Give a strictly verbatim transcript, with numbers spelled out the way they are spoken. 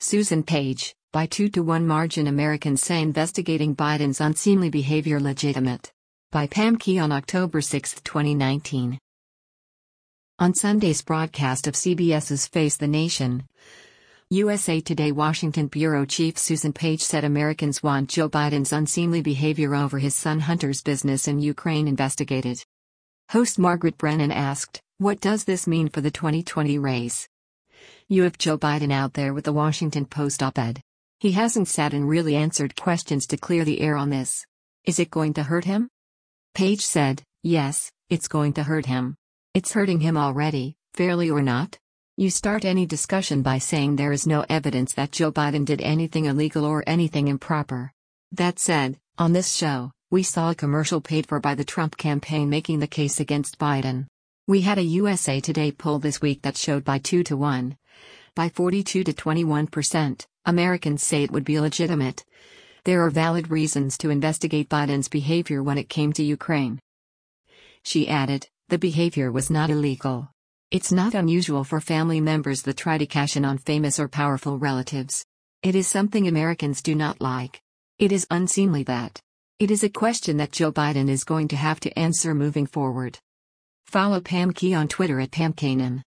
Susan Page, by two to one margin Americans say investigating Biden's unseemly behavior legitimate. By Pam Key on October sixth, twenty nineteen. On Sunday's broadcast of CBS's Face the Nation, U S A Today Washington bureau chief Susan Page said Americans want Joe Biden's unseemly behavior over his son Hunter's business in Ukraine investigated. Host Margaret Brennan asked, "What does this mean for the twenty twenty race? You have Joe Biden out there with the Washington Post op-ed. He hasn't sat and really answered questions to clear the air on this. Is it going to hurt him?" Page said, "Yes, it's going to hurt him. It's hurting him already, fairly or not. You start any discussion by saying there is no evidence that Joe Biden did anything illegal or anything improper. That said, on this show, we saw a commercial paid for by the Trump campaign making the case against Biden. We had a U S A Today poll this week that showed by two to one, by forty-two to twenty-one percent, Americans say it would be legitimate. There are valid reasons to investigate Biden's behavior when it came to Ukraine." She added, "The behavior was not illegal. It's not unusual for family members that try to cash in on famous or powerful relatives. It is something Americans do not like. It is unseemly that. It is a question that Joe Biden is going to have to answer moving forward." Follow Pam Key on Twitter at Pam Kanan.